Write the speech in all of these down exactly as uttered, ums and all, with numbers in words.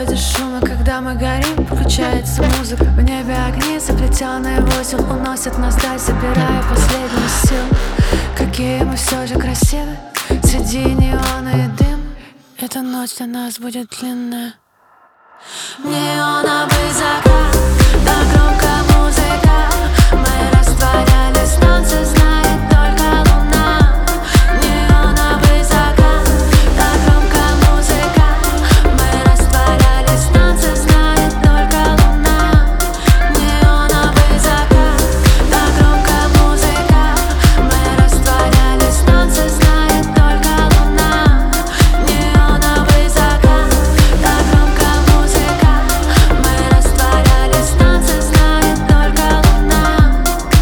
городе шума, когда мы горим, включается музыка. В небе огни, заплетенные в узел, уносят нас вдаль, забирая последние силы. Какие мы все же красивы, среди неона и дым. Эта ночь для нас будет длинная. Неоновый закат, так громко музыка. Мы растворялись в танце, знает только луна. Неоновый закат, так громко музыка. Мы растворялись в танце, знает только луна. Неоновый закат, так громко музыка. Мы растворялись в танце, знает только луна. Неоновый закат, так громко музыка. Мы растворялись в танце, знает только луна.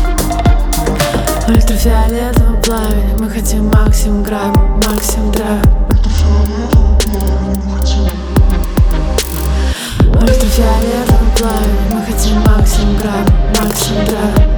Ультрафиолетового пламени мы хотим максимум грамм, максимум драйв. Ультрафиолетового пламени мы хотим максимум грамм, максимум драйв.